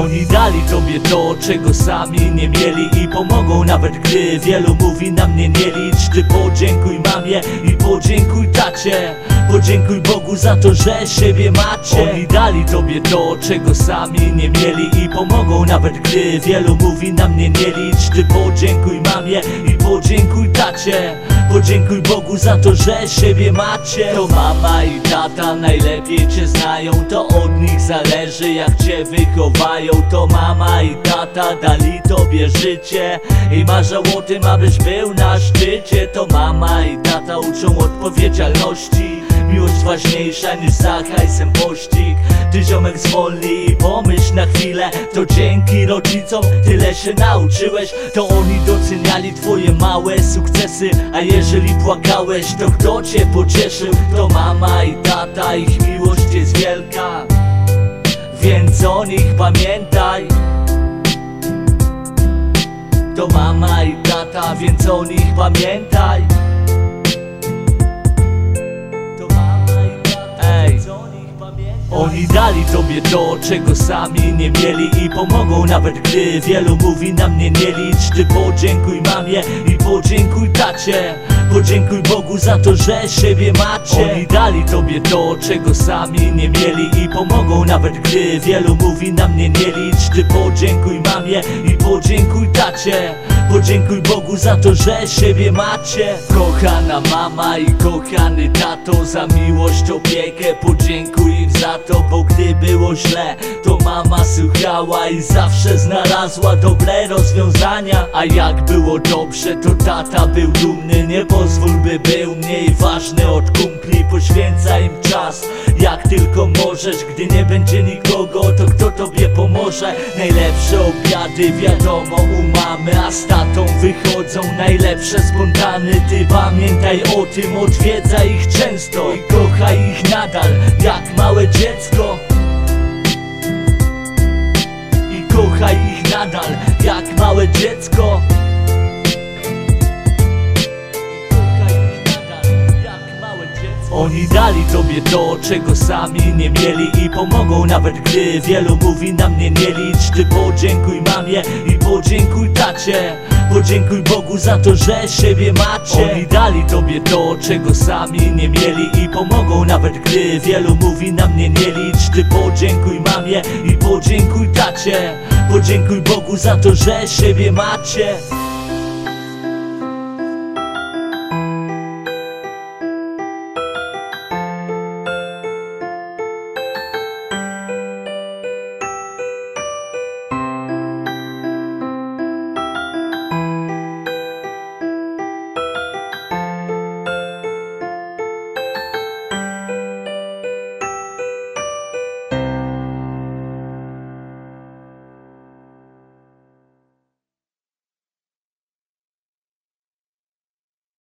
Oni dali tobie to, czego sami nie mieli, i pomogą nawet gdy wielu mówi na mnie nie licz. Ty podziękuj mamie i podziękuj tacie, podziękuj Bogu za to, że siebie macie. Oni dali tobie to, czego sami nie mieli, i pomogą nawet gdy wielu mówi na mnie nie licz. Ty podziękuj mamie i podziękuj tacie, podziękuj Bogu za to, że siebie macie. To mama i tata najlepiej cię znają, to od nich zależy jak cię wychowają. To mama i tata dali tobie życie i marzą o tym, abyś był na szczycie. To mama i tata uczą odpowiedzialności, miłość ważniejsza niż za hajsem pościg. Ty ziomek zwolnij i pomyśl na chwilę, to dzięki rodzicom tyle się nauczyłeś. To oni doceniali twoje małe sukcesy, a jeżeli płakałeś, to kto cię pocieszył? To mama i tata, ich miłość jest wielka, więc o nich pamiętaj. To mama i tata, więc o nich pamiętaj. Oni dali tobie to, czego sami nie mieli, i pomogą nawet gdy wielu mówi na mnie nie licz. Ty podziękuj mamie i podziękuj tacie, podziękuj Bogu za to, że siebie macie. Oni dali tobie to, czego sami nie mieli, i pomogą nawet gdy wielu mówi na mnie nie licz. Ty podziękuj mamie i podziękuj tacie, podziękuj Bogu za to, że siebie macie. Kochana mama i kochany tato, za miłość, opiekę podziękuj im za to, bo gdy było źle, to mama słuchała i zawsze znalazła dobre rozwiązania. A jak było dobrze, to tata był dumny. Nie pozwól, by był mniej ważny od kumpli, poświęcaj im czas jak tylko możesz. Gdy nie będzie nikogo, to kto tobie pomoże? Najlepsze obiady wiadomo u mamy, a z tatą wychodzą najlepsze spontany. Ty pamiętaj o tym, odwiedzaj ich często i kochaj ich nadal jak małe dziecko. I kochaj ich nadal jak małe dziecko. Oni dali tobie to, czego sami nie mieli, i pomogą nawet gdy wielu mówi na mnie nie licz. Ty podziękuj mamie i podziękuj tacie, podziękuj Bogu za to, że siebie macie. Oni dali tobie to, czego sami nie mieli, i pomogą nawet gdy wielu mówi na mnie nie licz. Ty podziękuj mamie i podziękuj tacie, podziękuj Bogu za to, że siebie macie.